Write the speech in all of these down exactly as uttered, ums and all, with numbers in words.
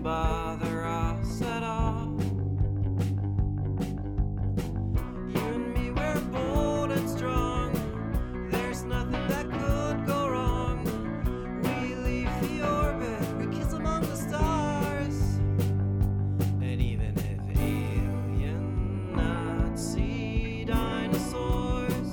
bother us at all. You and me, we're bold and strong. There's nothing that could go wrong. We leave the orbit, we kiss among the stars. And even if alien Nazi dinosaurs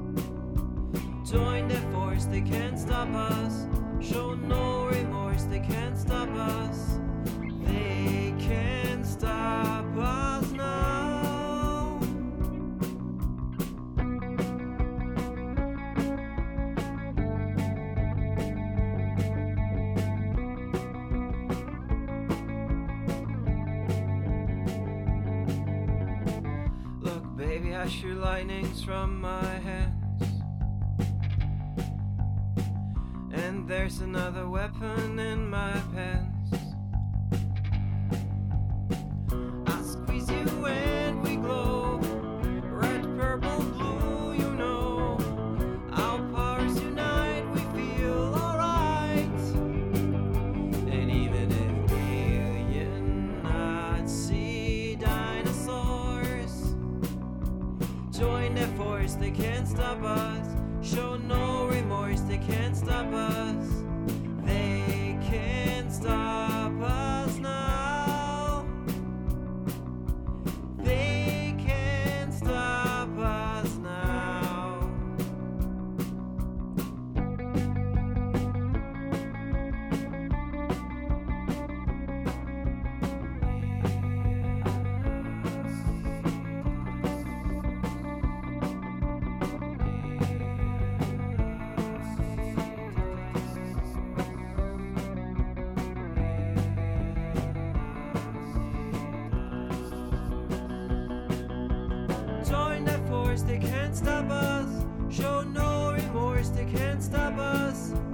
join their force, they can't stop us. Show no remorse, they can't stop us. They can't stop us now. Look, baby, I shoot lightnings from my hands. And there's another weapon in my pants. I squeeze you and we glow. Red, purple, blue, you know. Our powers unite, we feel alright. And even if alien Nazi dinosaurs join their force, they can't stop us. Show no remorse, they can't stop us. They can't stop us now. They can't stop us now. They can't stop us. Show no remorse, they can't stop us.